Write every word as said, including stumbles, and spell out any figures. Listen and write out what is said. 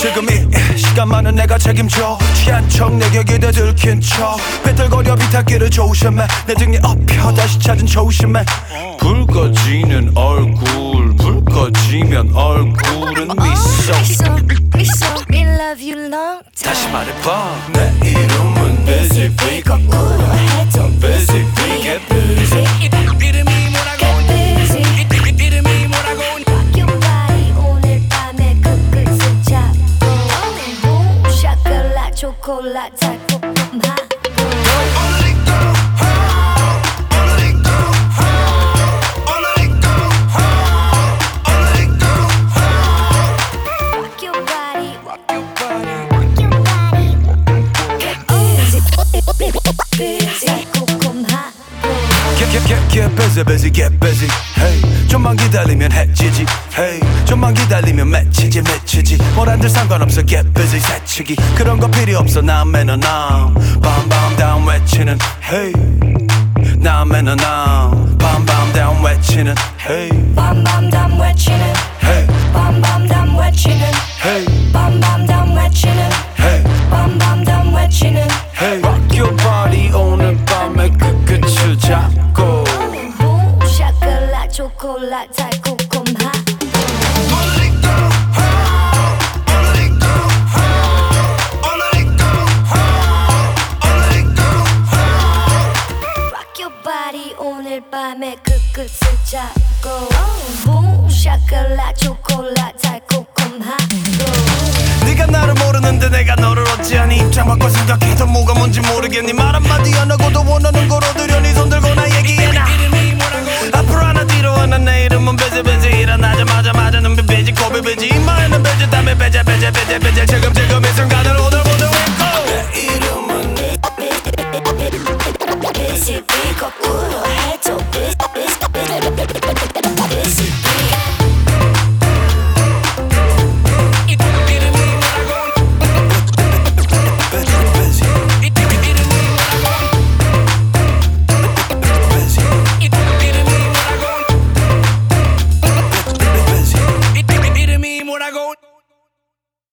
지금 이 시간만은 내가 책임져. 취한 척 내게 기대 들킨 척 뱉을거려 비탈길을 조심해. 내 등에 업혀 다시 찾은 조심해. 불 꺼지는 얼굴 불 꺼지면 얼굴은 미소 미소 미소 Me love you long time. 다시 말해봐. 내 이름은 Busy Bee. 거꾸로 해도 Busy Bee get busy. 이름이 뭐라고 Get busy. 이름이 뭐라고 Rock your body 오늘 밤에 그 끝을 잡고 샤클라 초콜릿 달콤하고 Rock your body Rock your body Get busy busy 달콤하고 Get, get, get, get busy, busy, get busy. Hey, 좀만 기다리면 해지지. Hey, 좀만 기다리면 맺히지, 맺히지. 뭐란들 상관없어, get busy, 새치기. 그런 거 필요 없어, 남에는 남. 밤밤 다운 외치는 Hey, 남에는 남. 밤밤 다운 외치는 Hey, 밤밤담 외치는 hey, 밤밤담 외치는 hey, 밤밤담 외치는 hey, 밤밤담 외치는 hey. Rock your body 오늘 밤에 그 끝을 잡고. 샤클라 초콜릿 달콤하고 Rock your body 오늘 밤에 그 끝을 잡고 샤클라 초콜릿 달콤하고 네가 나를 모르는데 내가 너를 어찌하니. 입장 바꿔 생각해도 뭐가 뭔지 모르겠니. 말 한마디 안 하고도 원하는 걸 얻으려 네 손 들고 나 얘기해놔. 이름이 뭐라고 앞으로 하나 뒤로 하나 내 이름은 베지 베지. 일어나자마자 맞아 눈빛 베지 고비 베지. 이마에는 베지 땀에 베지 베지 베지 베지